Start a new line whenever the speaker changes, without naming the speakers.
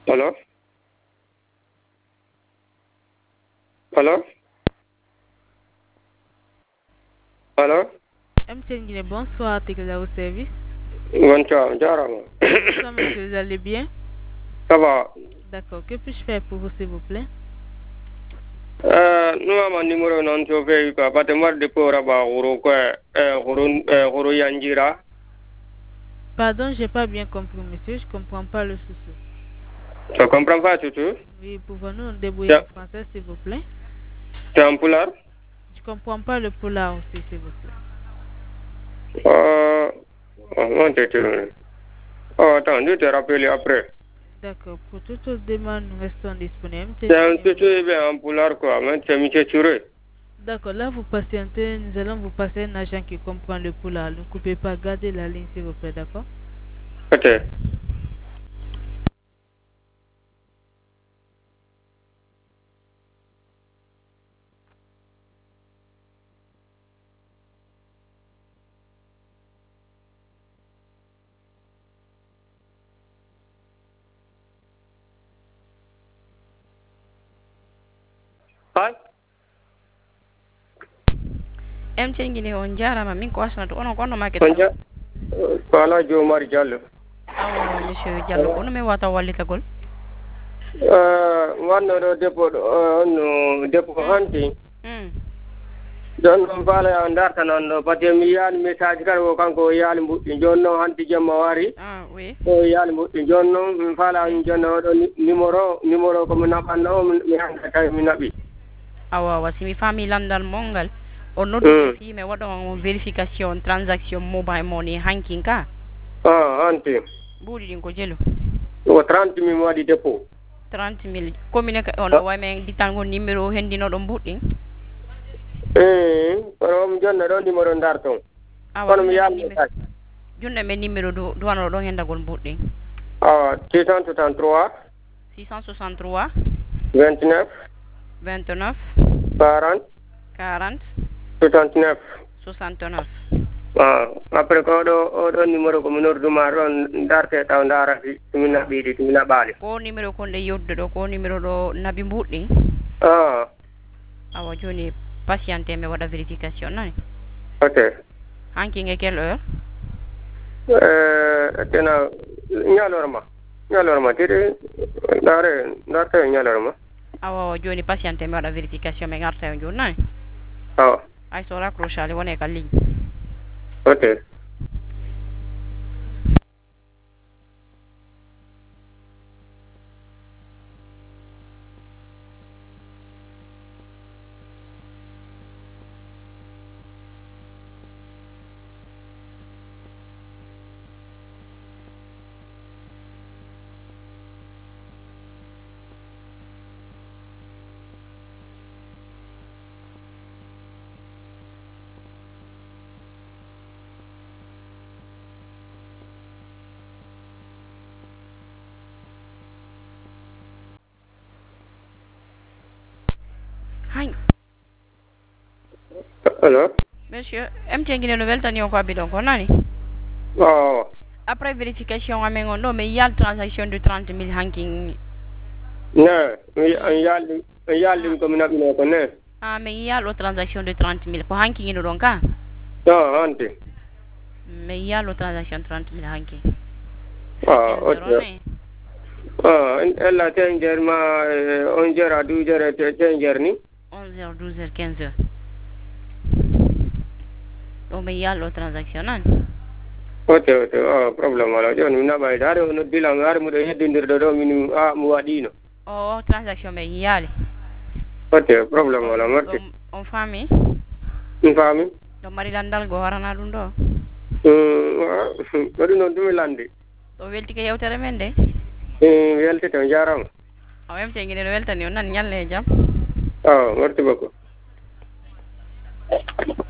Hello? Hello? Hello?
MTN Guinée, bonsoir, t'es là au service.
Bonsoir, Jarama.
Bonsoir, monsieur, vous allez bien?
Ça va?
D'accord, que puis-je faire pour vous, s'il vous plaît?
Nous avons un numéro non chauffé, parce que moi, depuis là-bas, Huru Yanjira.
Pardon, j'ai pas bien compris, monsieur, je comprends pas le souci.
Tu comprends pas, tu sais?
Oui, pouvons-nous nous débrouiller en français, s'il vous plaît?
C'est un poulard?
Je comprends pas le poulard aussi, s'il vous plaît.
Attends, je te rappelle après.
D'accord, pour toute autre demande, nous restons disponibles.
C'est un petit un poulard, quoi, mais c'est Michel Turé.
D'accord, là, vous patientez, nous allons vous passer un agent qui comprend le poulard. Ne coupez pas, gardez la ligne, s'il vous plaît, d'accord?
Ok. Hi.
MTN Guinée on jarama min ko asnatu onon gonno market
Kala Jomar Diallo.
awa monsieur Diallo ko no mi wata wallitagol
Wanno ɗo debbo no debbo hanti joni noon faala darta noon ɗo par ce que mi yiyani message kadi ko kanko o yaali mbuɗɗi joni noon hanti jemma wari
oui
o yaali mbuɗɗi joni noon min faala joni oɗo numéro komi naɓanno mi hannda tawi mi naɓi
awa simi faami landal mongal o noddude fimi waɗon vérification transaction mobile money hankin ka
hanti
mbuuɗi ɗin ko jelu
ko 30 min waɗi dépôt
30 000 commune ono waymen dittango numéro hendinoɗo mbuɗɗin
kono mi jonna ɗo numéro darton
awa
kono mi yaali message
junne men numéro duwanoɗo ɗon hendagol mbuɗɗin
awa 663
663
29
29
40
40
69
69
après ko oɗo numéro komi norduma ɗon darte taw darati tumi naɓiɗi tumi naɓali
ko numéro kon nde yodde ɗo ko numéro ɗo nabi mbuɗɗin awa joni patienté mi waɗa vérification nani
ok
hanki nge quelle heure
tena ñalorma tiri darte ñalorma
awa joni patienté mi waɗa vérification mi garta e joni nani
awa
ay so raccroche ali wone ka ligne
ok Hello?
Monsieur, MTN Guinée no weltani on ko abbi ɗon ko nani après vérification amen on ɗo mi yiyal transaction de 30 000 hanki
yalɗim komi naɓino ko ne
mi yiyal o transaction de 30 000 ko hanki ino ɗon ka
hanti
mi yiyal o transaction 30 000 hanki
ok ella ten jer ma 11 à 12 heures ten jer ni
11 heures 12 heures 15 heures ɗo mi yiyal o transaction nani
ok probléme wala joni mi naɓayde haade o noddilam haade muɗo heddodirɗo ɗo min mi waɗino
o transaction ɓe yiyali
ok probléme wala merci
on faami
mi faami
ɗo mari landal go warana ɗum ɗo
waɗi noon dumi landi
o weltike yewtere men de
weltite o jarama
o MTN Guinée no weltani on nan ñalle e jaam
merci beaucoup